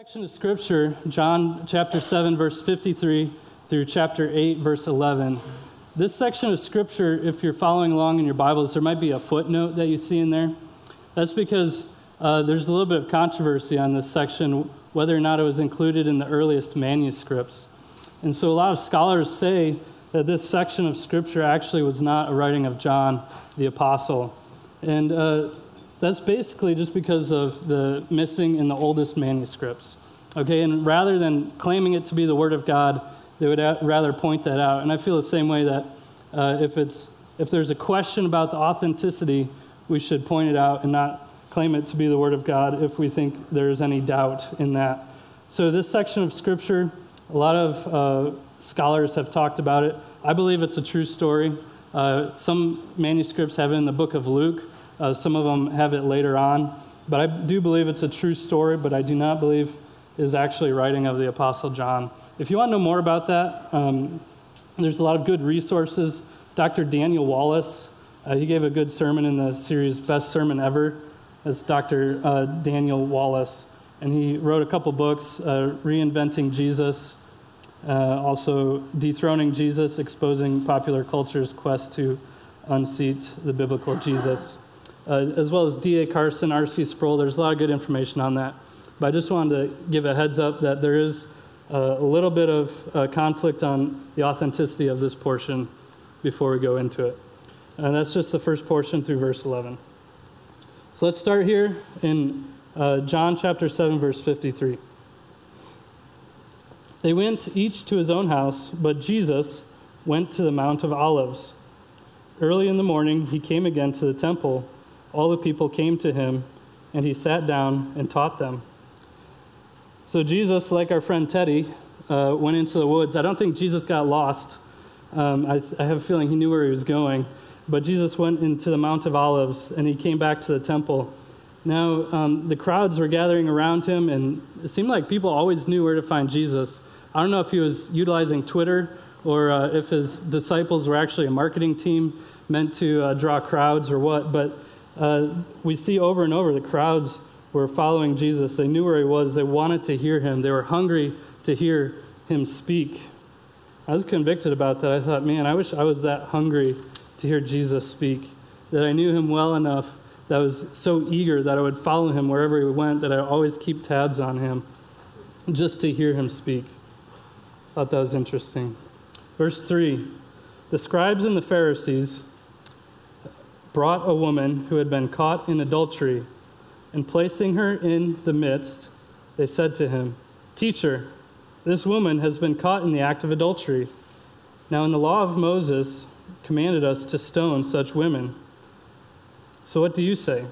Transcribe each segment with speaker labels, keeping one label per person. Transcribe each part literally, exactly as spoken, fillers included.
Speaker 1: Section of Scripture, John chapter seven, verse fifty-three through chapter eight, verse eleven. This section of Scripture, if you're following along in your Bibles, there might be a footnote that you see in there. That's because uh, there's a little bit of controversy on this section, whether or not it was included in the earliest manuscripts. And so a lot of scholars say that this section of Scripture actually was not a writing of John the Apostle. And uh, that's basically just because of the missing in the oldest manuscripts. Okay, and rather than claiming it to be the Word of God, they would a- rather point that out. And I feel the same way that uh, if it's if there's a question about the authenticity, we should point it out and not claim it to be the Word of God if we think there's any doubt in that. So this section of Scripture, a lot of uh, scholars have talked about it. I believe it's a true story. Uh, some manuscripts have it in the book of Luke. Uh, some of them have it later on. But I do believe it's a true story, but I do not believe it is actually a writing of the Apostle John. If you want to know more about that, um, there's a lot of good resources. Doctor Daniel Wallace, uh, he gave a good sermon in the series Best Sermon Ever. That's Doctor Uh, Daniel Wallace. And he wrote a couple books, uh, Reinventing Jesus, uh, also Dethroning Jesus, Exposing Popular Culture's Quest to Unseat the Biblical Jesus. Uh, as well as D A Carson, R C Sproul. There's a lot of good information on that. But I just wanted to give a heads up that there is uh, a little bit of uh, conflict on the authenticity of this portion before we go into it. And that's just the first portion through verse eleven. So let's start here in uh, John chapter seven, verse fifty-three. They went each to his own house, but Jesus went to the Mount of Olives. Early in the morning, he came again to the temple. All the people came to him, and he sat down and taught them. So Jesus, like our friend Teddy, uh, went into the woods. I don't think Jesus got lost. Um, I, I have a feeling he knew where he was going. But Jesus went into the Mount of Olives, and he came back to the temple. Now, um, the crowds were gathering around him, and it seemed like people always knew where to find Jesus. I don't know if he was utilizing Twitter or uh, if his disciples were actually a marketing team meant to uh, draw crowds or what, but Uh, we see over and over the crowds were following Jesus. They knew where he was. They wanted to hear him. They were hungry to hear him speak. I was convicted about that. I thought, man, I wish I was that hungry to hear Jesus speak, that I knew him well enough, that I was so eager that I would follow him wherever he went, that I would always keep tabs on him just to hear him speak. I thought that was interesting. Verse three, the scribes and the Pharisees brought a woman who had been caught in adultery, and placing her in the midst, they said to him, "Teacher, this woman has been caught in the act of adultery. Now in the law of Moses commanded us to stone such women. So what do you say?"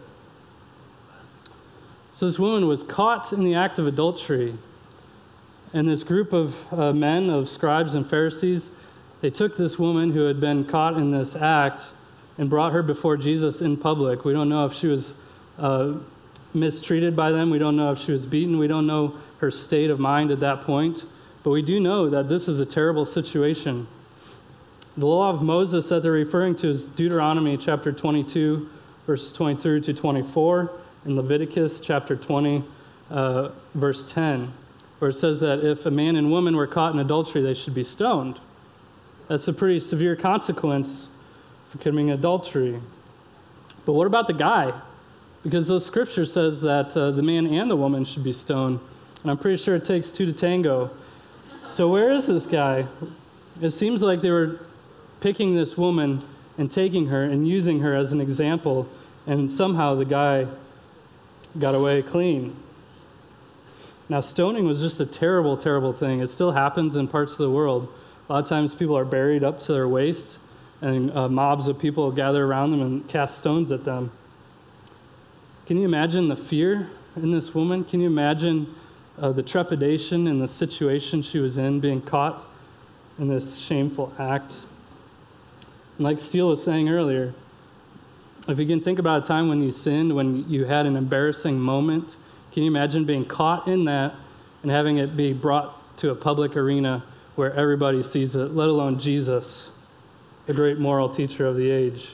Speaker 1: So this woman was caught in the act of adultery, and this group of uh, men, of scribes and Pharisees, they took this woman who had been caught in this act and brought her before Jesus in public. We don't know if she was uh, mistreated by them. We don't know if she was beaten. We don't know her state of mind at that point. But we do know that this is a terrible situation. The law of Moses that they're referring to is Deuteronomy chapter twenty-two, verses twenty-three to twenty-four, and Leviticus chapter twenty, uh, verse ten, where it says that if a man and woman were caught in adultery, they should be stoned. That's a pretty severe consequence for committing adultery. But what about the guy? Because the scripture says that uh, the man and the woman should be stoned. And I'm pretty sure it takes two to tango. So where is this guy? It seems like they were picking this woman and taking her and using her as an example, and somehow the guy got away clean. Now, stoning was just a terrible, terrible thing. It still happens in parts of the world. A lot of times people are buried up to their waists, and uh, mobs of people gather around them and cast stones at them. Can you imagine the fear in this woman? Can you imagine uh, the trepidation in the situation she was in, being caught in this shameful act? And like Steele was saying earlier, if you can think about a time when you sinned, when you had an embarrassing moment, can you imagine being caught in that and having it be brought to a public arena where everybody sees it, let alone Jesus, the great moral teacher of the age?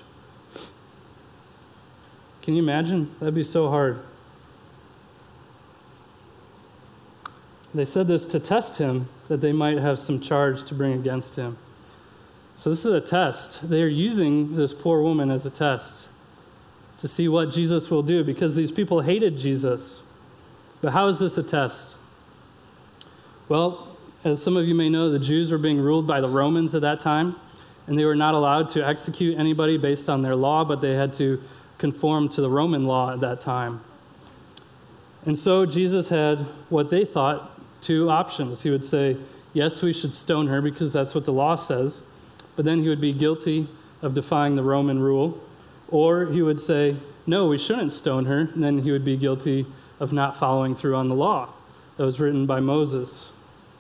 Speaker 1: Can you imagine? That'd be so hard. They said this to test him, that they might have some charge to bring against him. So this is a test. They are using this poor woman as a test to see what Jesus will do, because these people hated Jesus. But how is this a test? Well, as some of you may know, the Jews were being ruled by the Romans at that time, and they were not allowed to execute anybody based on their law, but they had to conform to the Roman law at that time. And so Jesus had what they thought two options. He would say, yes, we should stone her because that's what the law says, but then he would be guilty of defying the Roman rule. Or he would say, no, we shouldn't stone her, and then he would be guilty of not following through on the law that was written by Moses.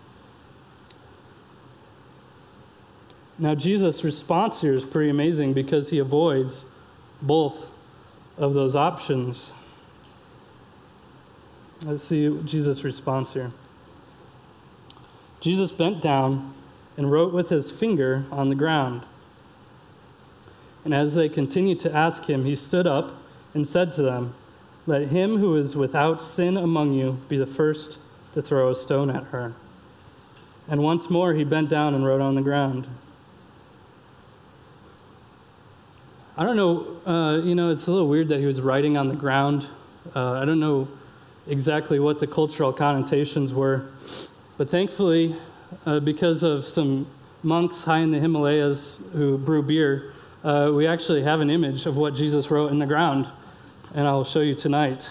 Speaker 1: Now, Jesus' response here is pretty amazing because he avoids both of those options. Let's see Jesus' response here. Jesus bent down and wrote with his finger on the ground. And as they continued to ask him, he stood up and said to them, let him who is without sin among you be the first to throw a stone at her. And once more he bent down and wrote on the ground. I don't know, uh, you know, it's a little weird that he was writing on the ground. Uh, I don't know exactly what the cultural connotations were, but thankfully, uh, because of some monks high in the Himalayas who brew beer, uh, we actually have an image of what Jesus wrote in the ground, and I'll show you tonight.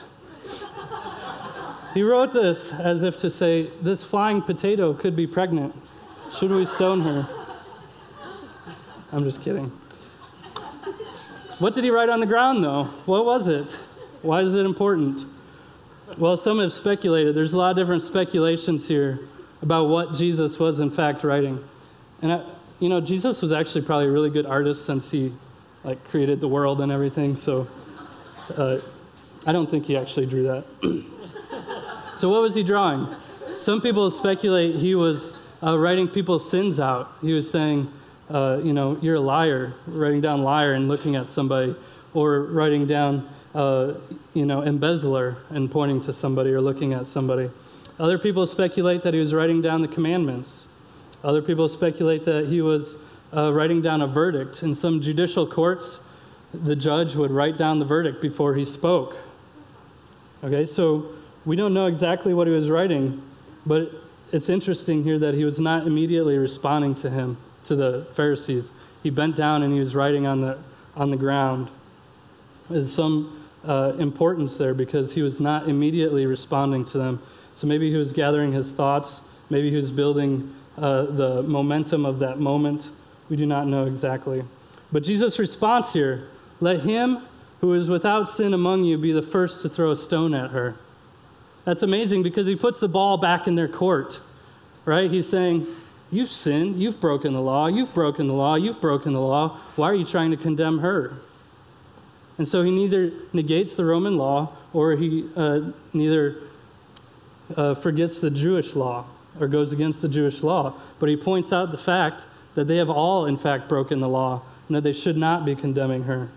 Speaker 1: He wrote this as if to say, this flying potato could be pregnant. Should we stone her? I'm just kidding. What did he write on the ground, though? What was it? Why is it important? Well, some have speculated. There's a lot of different speculations here about what Jesus was, in fact, writing. And, I, you know, Jesus was actually probably a really good artist since he, like, created the world and everything. So uh, I don't think he actually drew that. So what was he drawing? Some people speculate he was uh, writing people's sins out. He was saying, Uh, you know, you're a liar, writing down liar and looking at somebody, or writing down, uh, you know, embezzler and pointing to somebody or looking at somebody. Other people speculate that he was writing down the commandments. Other people speculate that he was uh, writing down a verdict. In some judicial courts, the judge would write down the verdict before he spoke. Okay, so we don't know exactly what he was writing, but it's interesting here that he was not immediately responding to him. To the Pharisees. He bent down and he was writing on the on the ground. There's some uh, importance there because he was not immediately responding to them. So maybe he was gathering his thoughts. Maybe he was building uh, the momentum of that moment. We do not know exactly. But Jesus' response here, let him who is without sin among you be the first to throw a stone at her. That's amazing because he puts the ball back in their court, right? He's saying, you've sinned, you've broken the law, you've broken the law, you've broken the law. Why are you trying to condemn her? And so he neither negates the Roman law or he uh, neither uh, forgets the Jewish law or goes against the Jewish law, but he points out the fact that they have all, in fact, broken the law and that they should not be condemning her.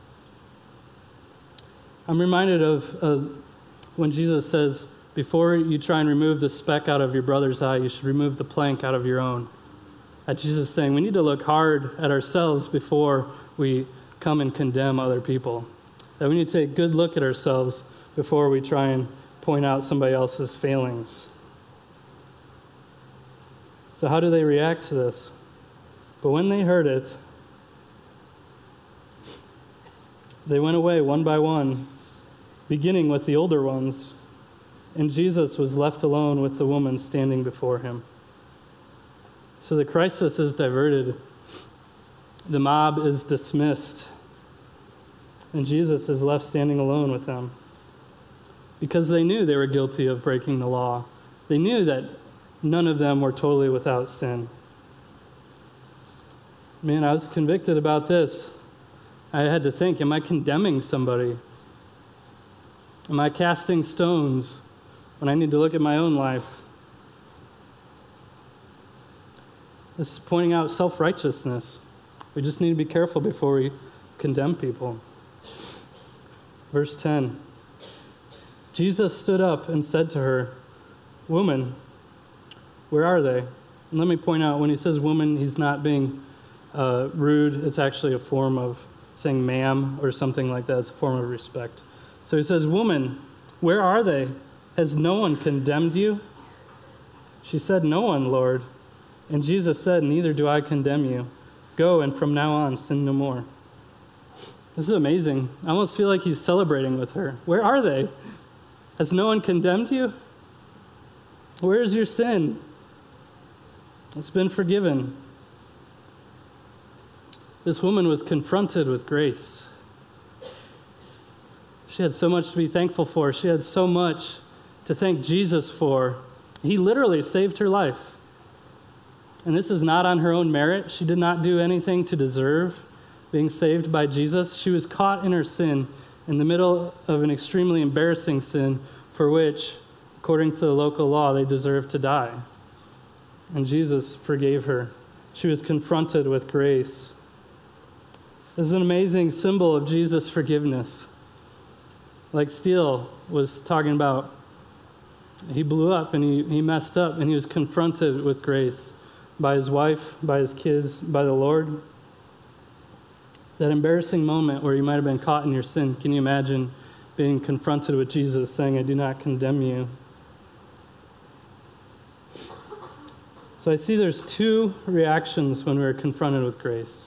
Speaker 1: I'm reminded of uh, when Jesus says, before you try and remove the speck out of your brother's eye, you should remove the plank out of your own. That Jesus is saying we need to look hard at ourselves before we come and condemn other people. That we need to take a good look at ourselves before we try and point out somebody else's failings. So how do they react to this? But when they heard it, they went away one by one, beginning with the older ones. And Jesus was left alone with the woman standing before him. So the crisis is diverted. The mob is dismissed. And Jesus is left standing alone with them. Because they knew they were guilty of breaking the law. They knew that none of them were totally without sin. Man, I was convicted about this. I had to think, am I condemning somebody? Am I casting stones when I need to look at my own life? This is pointing out self-righteousness. We just need to be careful before we condemn people. Verse ten. Jesus stood up and said to her, "Woman, Where are they? And let me point out, when he says woman, he's not being uh, rude. It's actually a form of saying ma'am or something like that. It's a form of respect. So he says, woman, where are they? Has no one condemned you? She said, no one, Lord. And Jesus said, neither do I condemn you. Go, and from now on, sin no more. This is amazing. I almost feel like he's celebrating with her. Where are they? Has no one condemned you? Where is your sin? It's been forgiven. This woman was confronted with grace. She had so much to be thankful for. She had so much to thank Jesus for. He literally saved her life. And this is not on her own merit. She did not do anything to deserve being saved by Jesus. She was caught in her sin in the middle of an extremely embarrassing sin for which, according to the local law, they deserved to die. And Jesus forgave her. She was confronted with grace. This is an amazing symbol of Jesus' forgiveness. Like Steele was talking about, he blew up and he, he messed up and he was confronted with grace by his wife, by his kids, by the Lord. That embarrassing moment where you might have been caught in your sin, can you imagine being confronted with Jesus saying, I do not condemn you? So I see there's two reactions when we're confronted with grace.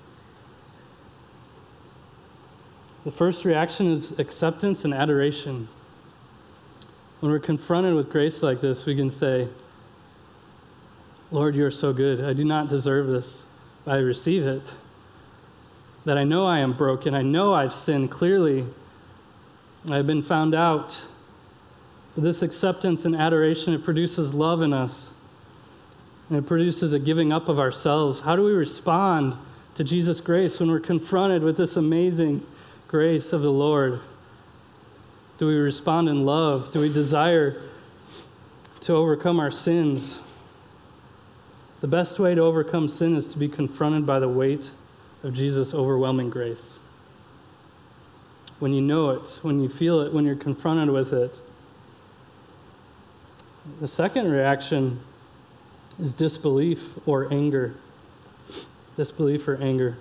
Speaker 1: The first reaction is acceptance and adoration. When we're confronted with grace like this, we can say, Lord, you are so good. I do not deserve this, but I receive it. That I know I am broken. I know I've sinned clearly. I've been found out. But this acceptance and adoration, it produces love in us. And it produces a giving up of ourselves. How do we respond to Jesus' grace when we're confronted with this amazing grace of the Lord? Do we respond in love? Do we desire to overcome our sins? The best way to overcome sin is to be confronted by the weight of Jesus' overwhelming grace. When you know it, when you feel it, when you're confronted with it. The second reaction is disbelief or anger. Disbelief or anger.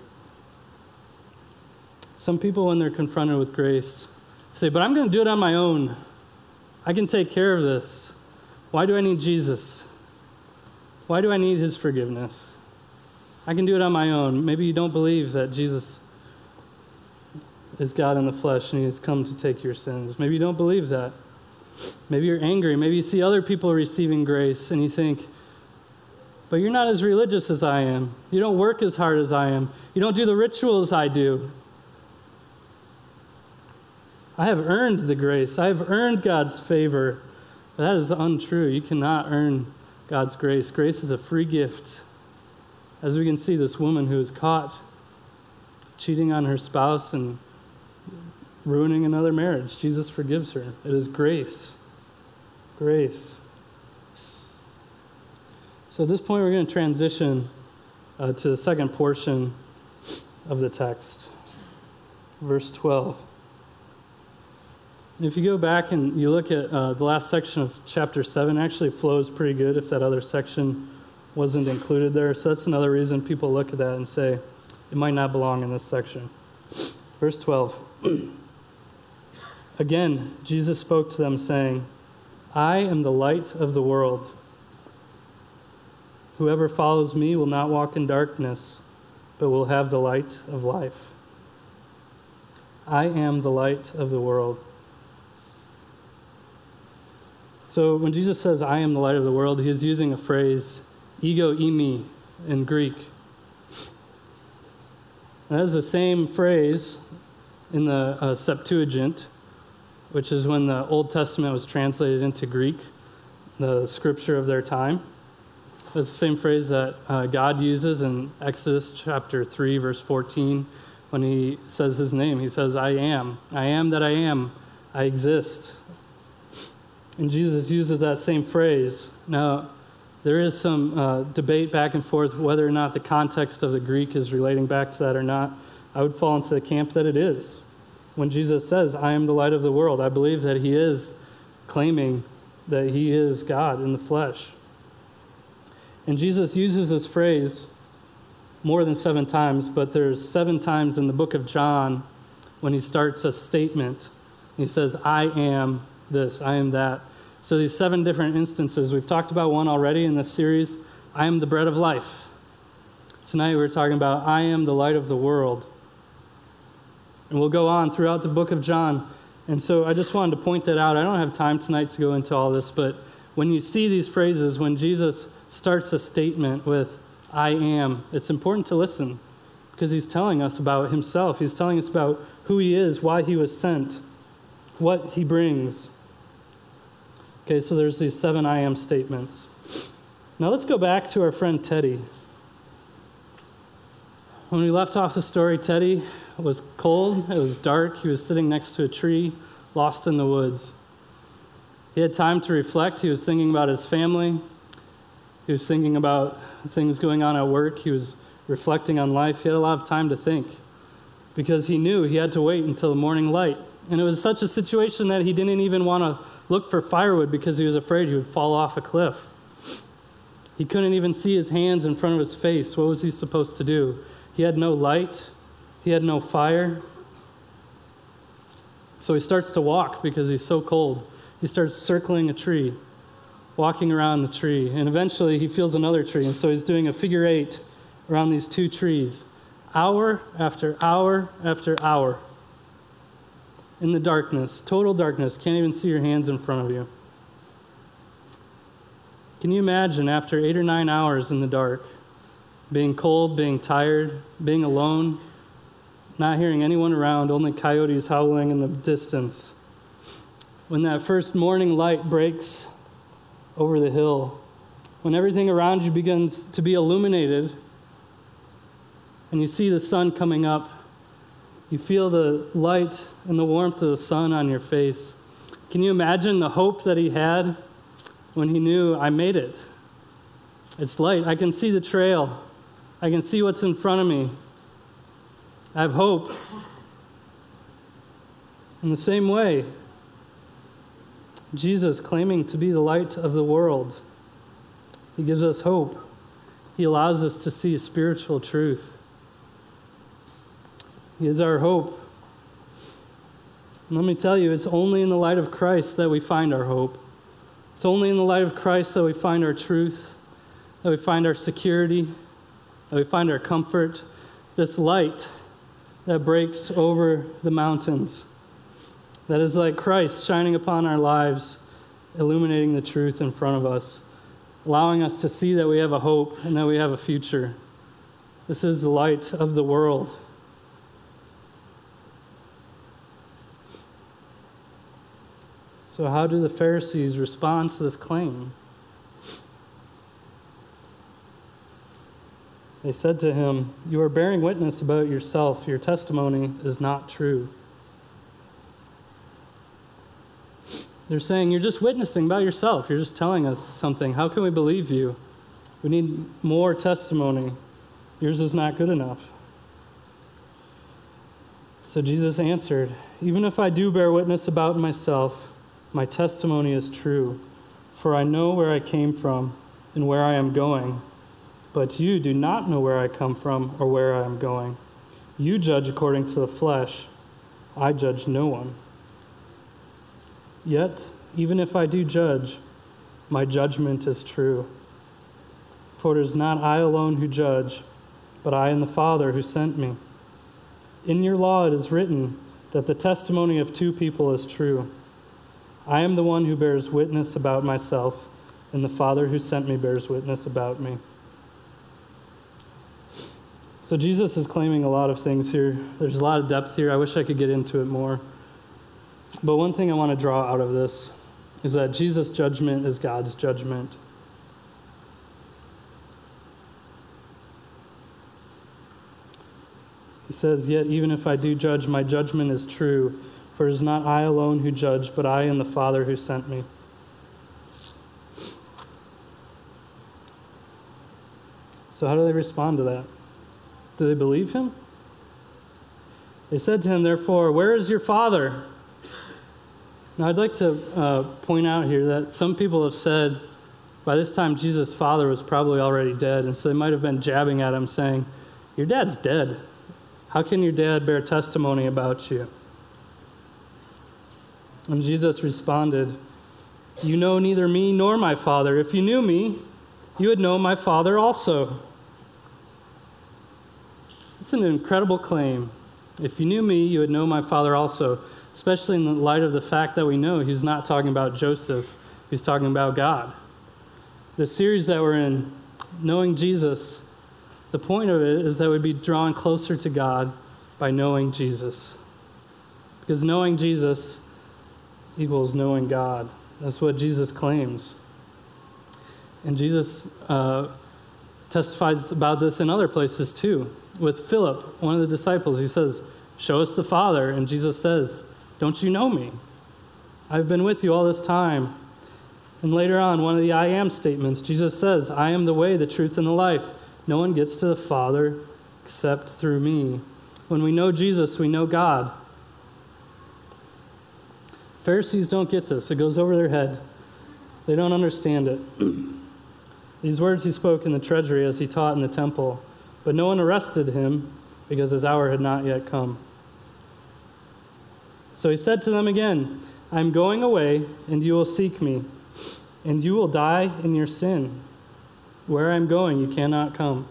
Speaker 1: Some people, when they're confronted with grace, say, but I'm going to do it on my own. I can take care of this. Why do I need Jesus? Why do I need his forgiveness? I can do it on my own. Maybe you don't believe that Jesus is God in the flesh and he has come to take your sins. Maybe you don't believe that. Maybe you're angry. Maybe you see other people receiving grace and you think, but you're not as religious as I am. You don't work as hard as I am. You don't do the rituals I do. I have earned the grace. I have earned God's favor. But that is untrue. You cannot earn God's grace. Grace is a free gift. As we can see, this woman who is caught cheating on her spouse and ruining another marriage, Jesus forgives her. It is grace. Grace. So at this point, we're going to transition uh, to the second portion of the text, verse twelve. If you go back and you look at uh, the last section of chapter seven, actually flows pretty good if that other section wasn't included there. So that's another reason people look at that and say, it might not belong in this section. Verse twelve. Again, Jesus spoke to them, saying, I am the light of the world. Whoever follows me will not walk in darkness, but will have the light of life. I am the light of the world. So when Jesus says, I am the light of the world, he is using a phrase, ego eimi, in Greek. And that is the same phrase in the uh, Septuagint, which is when the Old Testament was translated into Greek, the scripture of their time. That's the same phrase that uh, God uses in Exodus chapter three, verse fourteen, when he says his name. He says, I am. I am that I am. I exist. And Jesus uses that same phrase. Now, there is some uh, debate back and forth whether or not the context of the Greek is relating back to that or not. I would fall into the camp that it is. When Jesus says, I am the light of the world, I believe that he is claiming that he is God in the flesh. And Jesus uses this phrase more than seven times, but there's seven times in the book of John when he starts a statement. He says, I am this, I am that. So these seven different instances, we've talked about one already in this series, I am the bread of life. Tonight we're talking about, I am the light of the world. And we'll go on throughout the book of John. And so I just wanted to point that out. I don't have time tonight to go into all this, but when you see these phrases, when Jesus starts a statement with, I am, it's important to listen because he's telling us about himself. He's telling us about who he is, why he was sent, what he brings. Okay, so there's these seven I am statements. Now let's go back to our friend Teddy. When we left off the story, Teddy was cold, it was dark, he was sitting next to a tree, lost in the woods. He had time to reflect, he was thinking about his family, he was thinking about things going on at work, he was reflecting on life, he had a lot of time to think because he knew he had to wait until the morning light. And it was such a situation that he didn't even want to look for firewood because he was afraid he would fall off a cliff. He couldn't even see his hands in front of his face. What was he supposed to do? He had no light. He had no fire. So he starts to walk because he's so cold. He starts circling a tree, walking around the tree. And eventually he feels another tree. And so he's doing a figure eight around these two trees, hour after hour after hour. In the darkness, total darkness, can't even see your hands in front of you. Can you imagine after eight or nine hours in the dark, being cold, being tired, being alone, not hearing anyone around, only coyotes howling in the distance? When that first morning light breaks over the hill, when everything around you begins to be illuminated, and you see the sun coming up, you feel the light and the warmth of the sun on your face. Can you imagine the hope that he had when he knew, I made it? It's light. I can see the trail. I can see what's in front of me. I have hope. In the same way, Jesus, claiming to be the light of the world, he gives us hope. He allows us to see spiritual truth. He is our hope. And let me tell you, it's only in the light of Christ that we find our hope. It's only in the light of Christ that we find our truth, that we find our security, that we find our comfort. This light that breaks over the mountains, that is like Christ shining upon our lives, illuminating the truth in front of us, allowing us to see that we have a hope and that we have a future. This is the light of the world. So how do the Pharisees respond to this claim? They said to him, you are bearing witness about yourself. Your testimony is not true. They're saying, you're just witnessing about yourself. You're just telling us something. How can we believe you? We need more testimony. Yours is not good enough. So Jesus answered, even if I do bear witness about myself, my testimony is true, for I know where I came from and where I am going. But you do not know where I come from or where I am going. You judge according to the flesh. I judge no one. Yet, even if I do judge, my judgment is true. For it is not I alone who judge, but I and the Father who sent me. In your law it is written that the testimony of two people is true. I am the one who bears witness about myself, and the Father who sent me bears witness about me. So Jesus is claiming a lot of things here. There's a lot of depth here. I wish I could get into it more. But one thing I want to draw out of this is that Jesus' judgment is God's judgment. He says, yet even if I do judge, my judgment is true. For it is not I alone who judge, but I and the Father who sent me. So how do they respond to that? Do they believe him? They said to him, therefore, where is your Father? Now I'd like to uh, point out here that some people have said By this time, Jesus' father was probably already dead, and so they might have been jabbing at him, saying, "Your dad's dead. How can your dad bear testimony about you?" And Jesus responded, "You know neither me nor my Father. If you knew me, you would know my Father also." It's an incredible claim. If you knew me, you would know my Father also, especially in the light of the fact that we know he's not talking about Joseph. He's talking about God. The series that we're in, Knowing Jesus, the point of it is that we'd be drawn closer to God by knowing Jesus. Because knowing Jesus equals knowing God. That's what Jesus claims. And Jesus uh, testifies about this in other places too. With Philip, one of the disciples, he says, "Show us the Father." And Jesus says, "Don't you know me? I've been with you all this time." And later on, one of the I am statements, Jesus says, "I am the way, the truth, and the life. No one gets to the Father except through me." When we know Jesus, we know God. Pharisees don't get this. It goes over their head. They don't understand it. These words he spoke in the treasury as he taught in the temple, but no one arrested him because his hour had not yet come. So he said to them again, "I am going away, and you will seek me, and you will die in your sin. Where I am going, you cannot come."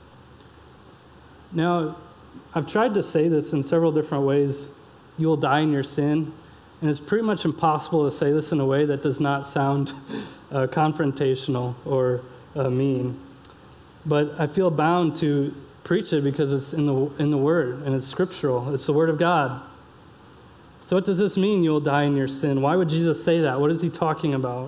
Speaker 1: Now, I've tried to say this in several different ways. You will die in your sin. And it's pretty much impossible to say this in a way that does not sound uh, confrontational or uh, mean. But I feel bound to preach it because it's in the in the Word, and it's scriptural. It's the Word of God. So what does this mean, you will die in your sin? Why would Jesus say that? What is he talking about?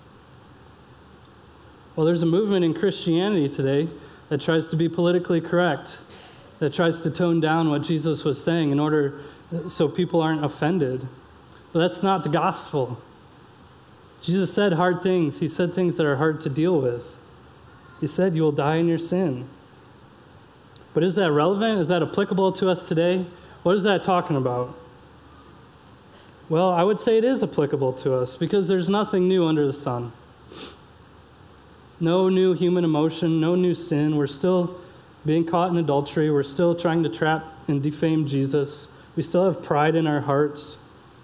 Speaker 1: Well, there's a movement in Christianity today that tries to be politically correct, that tries to tone down what Jesus was saying in order so people aren't offended. But that's not the gospel. Jesus said hard things. He said things that are hard to deal with. He said you will die in your sin. But is that relevant? Is that applicable to us today? What is that talking about? Well, I would say it is applicable to us because there's nothing new under the sun. No new human emotion, no new sin. We're still being caught in adultery. We're still trying to trap and defame Jesus. We still have pride in our hearts.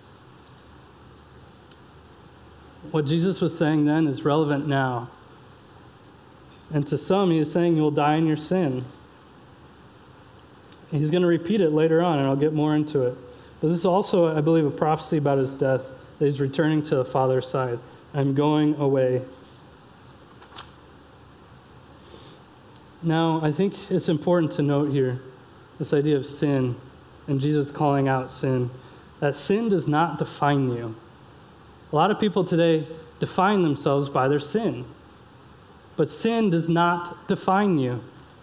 Speaker 1: What Jesus was saying then is relevant now. And to some, he is saying you will die in your sin. He's going to repeat it later on, and I'll get more into it. But this is also, I believe, a prophecy about his death, that he's returning to the Father's side. I'm going away. Now, I think it's important to note here this idea of sin and Jesus calling out sin, that sin does not define you. A lot of people today define themselves by their sin, but sin does not define you.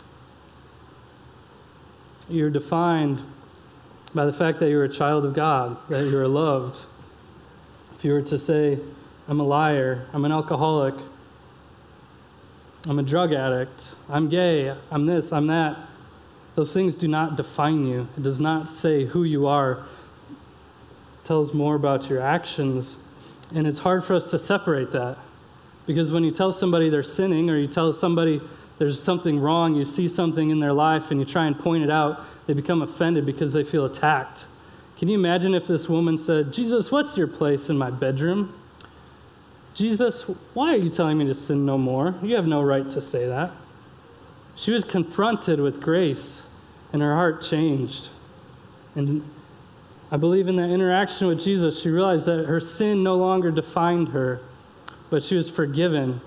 Speaker 1: You're defined by the fact that you're a child of God, that you're loved. If you were to say, I'm a liar, I'm an alcoholic, I'm a drug addict, I'm gay, I'm this, I'm that, those things do not define you. It does not say who you are. It tells more about your actions. And it's hard for us to separate that. Because when you tell somebody they're sinning, or you tell somebody there's something wrong, you see something in their life and you try and point it out, they become offended because they feel attacked. Can you imagine if this woman said, "Jesus, what's your place in my bedroom? Jesus, why are you telling me to sin no more? You have no right to say that." She was confronted with grace, and her heart changed. And I believe in that interaction with Jesus, she realized that her sin no longer defined her, but she was forgiven.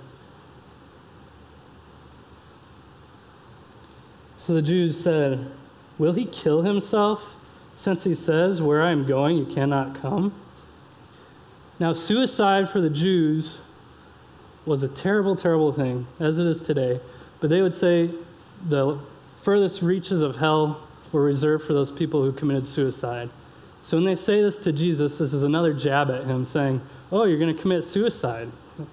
Speaker 1: So the Jews said, "Will he kill himself, since he says, 'Where I am going, you cannot come'?" Now, suicide for the Jews was a terrible, terrible thing, as it is today. But they would say the furthest reaches of hell were reserved for those people who committed suicide. So when they say this to Jesus, this is another jab at him, saying, "Oh, you're going to commit suicide.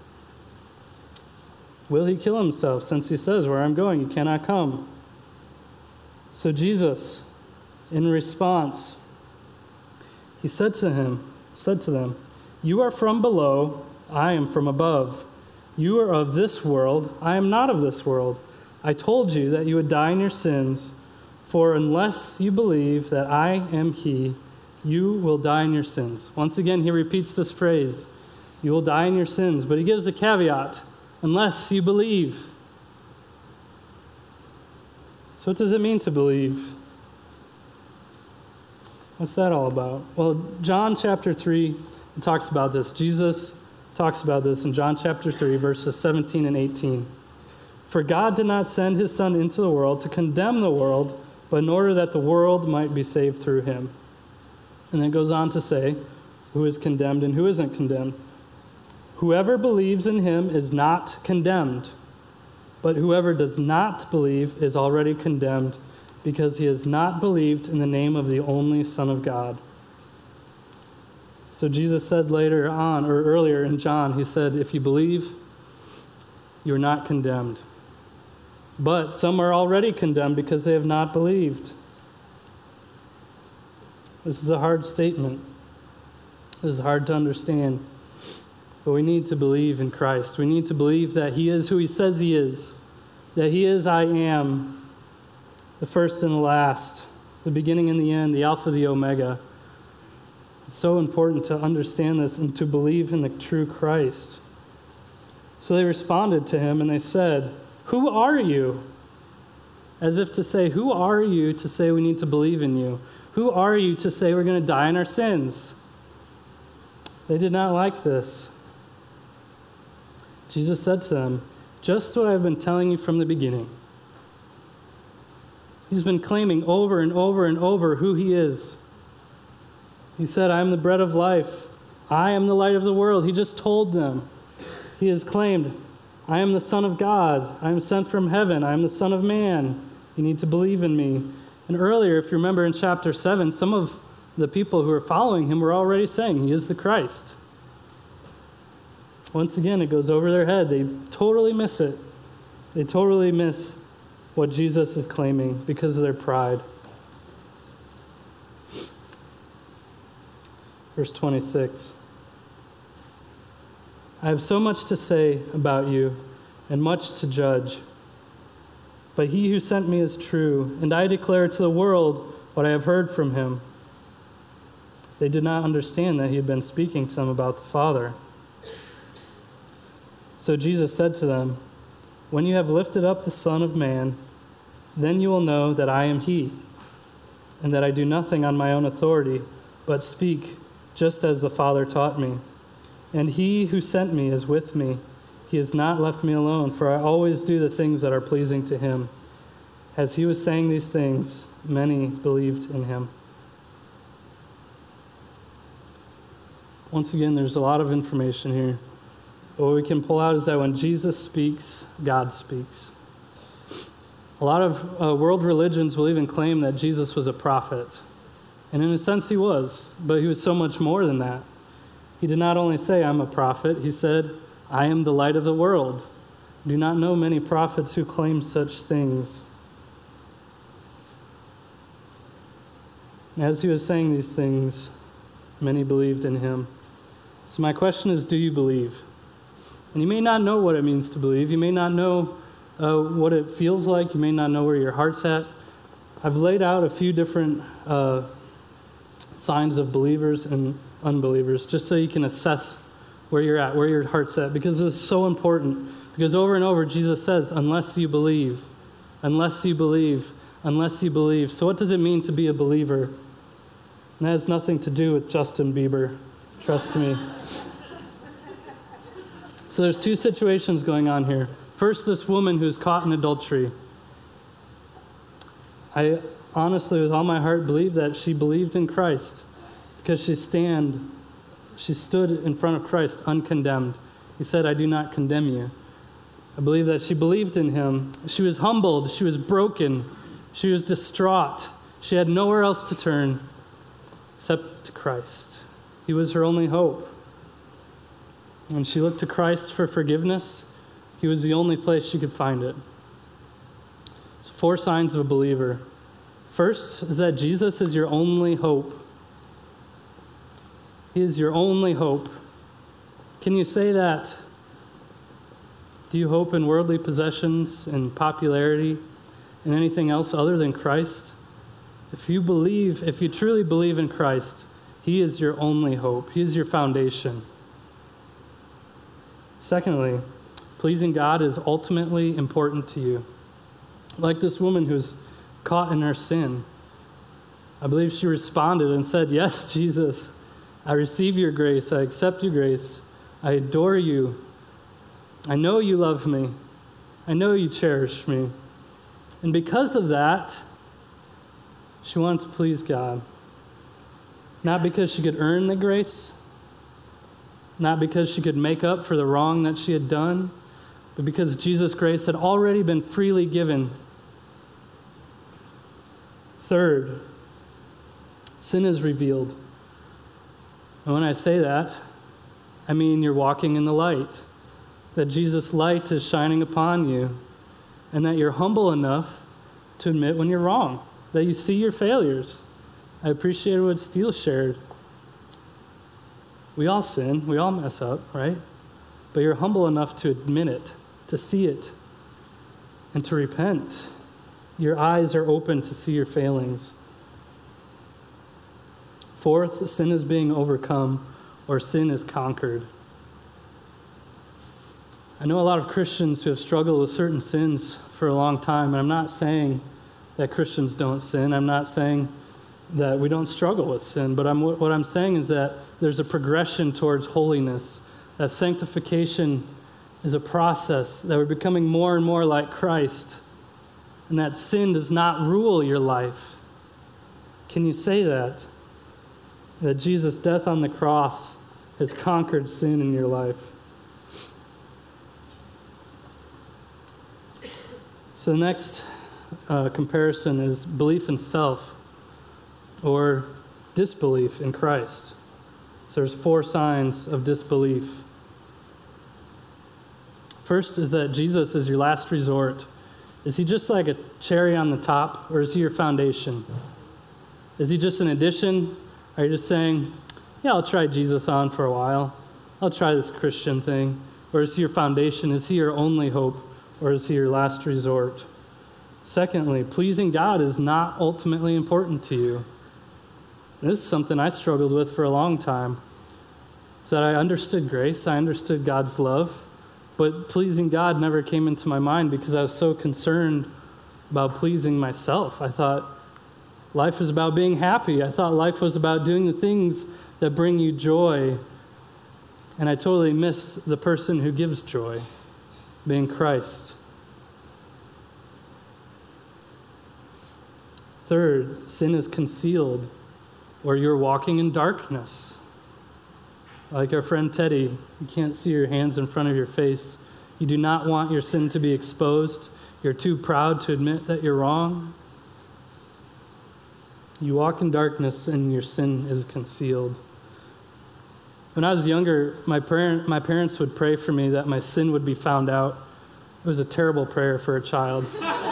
Speaker 1: Will he kill himself, since he says, 'Where I'm going, you cannot come'?" So Jesus, in response, he said to him, said to them, "You are from below, I am from above. You are of this world. I am not of this world. I told you that you would die in your sins, for unless you believe that I am he, you will die in your sins. Once again, he repeats this phrase, you will die in your sins, but he gives a caveat, unless you believe. So what does it mean to believe? What's that all about? Well, John chapter three talks about this. Jesus talks about this in John chapter three, verses seventeen and eighteen. For God did not send his Son into the world to condemn the world, but in order that the world might be saved through him. And then it goes on to say, who is condemned and who isn't condemned. Whoever believes in him is not condemned, but whoever does not believe is already condemned, because he has not believed in the name of the only Son of God. So Jesus said later on, or earlier in John, he said, if you believe, you're not condemned. But some are already condemned because they have not believed. This is a hard statement. This is hard to understand. But we need to believe in Christ. We need to believe that he is who he says he is. That he is I am, the first and the last, the beginning and the end, the Alpha, the Omega. It's so important to understand this and to believe in the true Christ. So they responded to him and they said, who are you? As if to say, who are you to say we need to believe in you? Who are you to say we're going to die in our sins? They did not like this. Jesus said to them, just what I've been telling you from the beginning. He's been claiming over and over and over who he is. He said, I am the bread of life. I am the light of the world. He just told them. He has claimed, I am the Son of God. I am sent from heaven. I am the Son of Man. You need to believe in me. And earlier, if you remember in chapter seven, some of the people who were following him were already saying he is the Christ. Once again, it goes over their head. They totally miss it. They totally miss what Jesus is claiming because of their pride. Verse twenty-six. I have so much to say about you and much to judge. But he who sent me is true, and I declare to the world what I have heard from him. They did not understand that he had been speaking to them about the Father. So Jesus said to them, when you have lifted up the Son of Man, then you will know that I am he, and that I do nothing on my own authority, but speak just as the Father taught me. And he who sent me is with me. He has not left me alone, for I always do the things that are pleasing to him. As he was saying these things, many believed in him. Once again, there's a lot of information here. But what we can pull out is that when Jesus speaks, God speaks. A lot of uh, world religions will even claim that Jesus was a prophet. And in a sense, he was. But he was so much more than that. He did not only say, I'm a prophet. He said, I am the light of the world. I do not know many prophets who claim such things. As he was saying these things, many believed in him. So my question is, do you believe? And you may not know what it means to believe. You may not know uh, what it feels like. You may not know where your heart's at. I've laid out a few different uh, signs of believers and unbelievers, just so you can assess where you're at, where your heart's at, because this is so important. Because over and over, Jesus says, unless you believe, unless you believe, unless you believe. So what does it mean to be a believer? And that has nothing to do with Justin Bieber. Trust me. So there's two situations going on here. First, this woman who's caught in adultery. I honestly, with all my heart, believe that she believed in Christ because she stand, she stood in front of Christ uncondemned. He said, I do not condemn you. I believe that she believed in him. She was humbled. She was broken. She was distraught. She had nowhere else to turn except to Christ. He was her only hope. When she looked to Christ for forgiveness, he was the only place she could find it. So four signs of a believer. First is that Jesus is your only hope. He is your only hope. Can you say that Do you hope in worldly possessions and popularity and anything else other than Christ? If you believe, if you truly believe in Christ, He is your only hope. He is your foundation. Secondly, pleasing God is ultimately important to you. Like this woman who's caught in her sin. I believe she responded and said, "Yes, Jesus, I receive your grace. I accept your grace. I adore you. I know you love me. I know you cherish me." And because of that, she wanted to please God. Not because she could earn the grace, not because she could make up for the wrong that she had done, but because Jesus' grace had already been freely given. Third, sin is revealed. And when I say that, I mean you're walking in the light, that Jesus' light is shining upon you, and that you're humble enough to admit when you're wrong, that you see your failures. I appreciated what Steele shared. We all sin, we all mess up, right? But you're humble enough to admit it, to see it, and to repent. Your eyes are open to see your failings. Fourth, sin is being overcome, or sin is conquered. I know a lot of Christians who have struggled with certain sins for a long time, and I'm not saying that Christians don't sin. I'm not saying that we don't struggle with sin, but I'm, what I'm saying is that there's a progression towards holiness, that sanctification is a process, that we're becoming more and more like Christ, and that sin does not rule your life. Can you say that? That Jesus' death on the cross has conquered sin in your life. So the next uh, comparison is belief in self or disbelief in Christ. So there's four signs of disbelief. First is that Jesus is your last resort. Is he just like a cherry on the top, or is he your foundation? Is he just an addition? Are you just saying, yeah, I'll try Jesus on for a while. I'll try this Christian thing. Or is he your foundation? Is he your only hope? Or is he your last resort? Secondly, pleasing God is not ultimately important to you. This is something I struggled with for a long time. So that I understood grace, I understood God's love, but pleasing God never came into my mind because I was so concerned about pleasing myself. I thought life was about being happy. I thought life was about doing the things that bring you joy. And I totally missed the person who gives joy, being Christ. Third, sin is concealed, or you're walking in darkness. Like our friend Teddy, you can't see your hands in front of your face. You do not want your sin to be exposed. You're too proud to admit that you're wrong. You walk in darkness and your sin is concealed. When I was younger, my parent, my parents would pray for me that my sin would be found out. It was a terrible prayer for a child.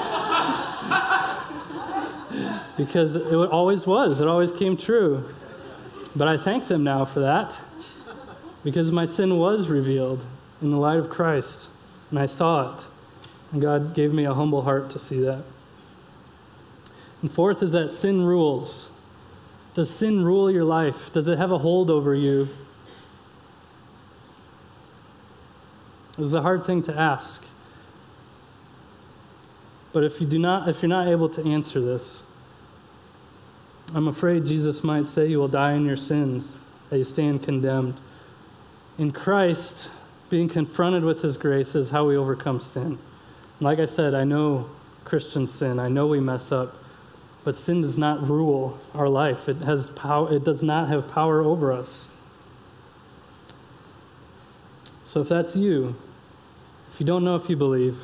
Speaker 1: Because it always was. It always came true. But I thank them now for that. Because my sin was revealed in the light of Christ. And I saw it. And God gave me a humble heart to see that. And fourth is that sin rules. Does sin rule your life? Does it have a hold over you? It's a hard thing to ask. But if you do not, if you're not able to answer this, I'm afraid Jesus might say you will die in your sins, that you stand condemned. In Christ, being confronted with his grace is how we overcome sin. Like I said, I know Christians sin. I know we mess up. But sin does not rule our life. It has power. It does not have power over us. So if that's you, if you don't know if you believe,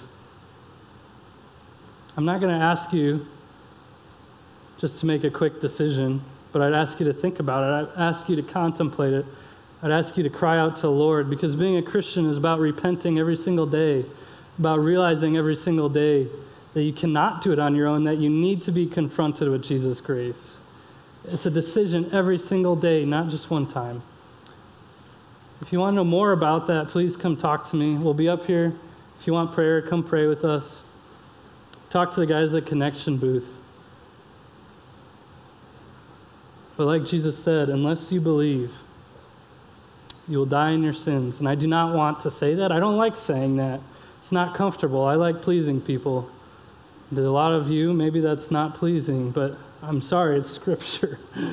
Speaker 1: I'm not going to ask you just to make a quick decision, but I'd ask you to think about it. I'd ask you to contemplate it. I'd ask you to cry out to the Lord, because being a Christian is about repenting every single day, about realizing every single day that you cannot do it on your own, that you need to be confronted with Jesus' grace. It's a decision every single day, not just one time. If you want to know more about that, please come talk to me. We'll be up here. If you want prayer, come pray with us. Talk to the guys at Connection Booth. But like Jesus said, unless you believe, you will die in your sins. And I do not want to say that. I don't like saying that. It's not comfortable. I like pleasing people. To a lot of you, maybe that's not pleasing, but I'm sorry, it's Scripture.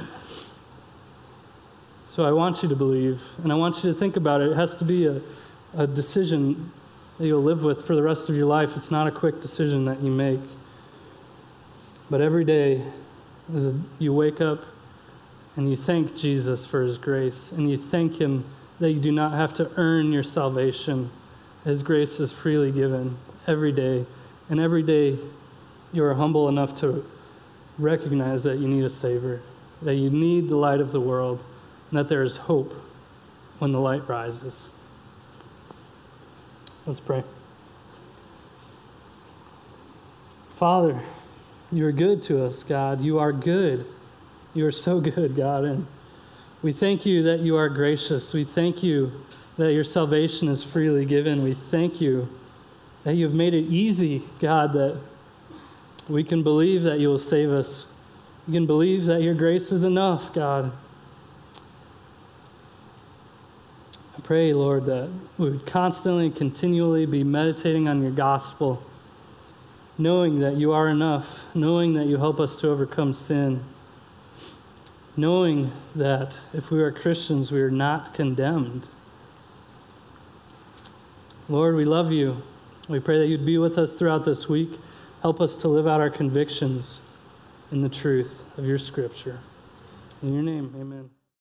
Speaker 1: So I want you to believe, and I want you to think about it. It has to be a, a decision that you'll live with for the rest of your life. It's not a quick decision that you make. But every day, as you wake up and you thank Jesus for his grace, and you thank him that you do not have to earn your salvation. His grace is freely given every day. And every day, you are humble enough to recognize that you need a Savior, that you need the light of the world, and that there is hope when the light rises. Let's pray. Father, you are good to us, God. You are good. You are so good, God. And we thank you that you are gracious. We thank you that your salvation is freely given. We thank you that you have made it easy, God, that we can believe that you will save us. We can believe that your grace is enough, God. I pray, Lord, that we would constantly and continually be meditating on your gospel, knowing that you are enough, knowing that you help us to overcome sin, knowing that if we are Christians, we are not condemned. Lord, we love you. We pray that you'd be with us throughout this week. Help us to live out our convictions in the truth of your Scripture. In your name, amen.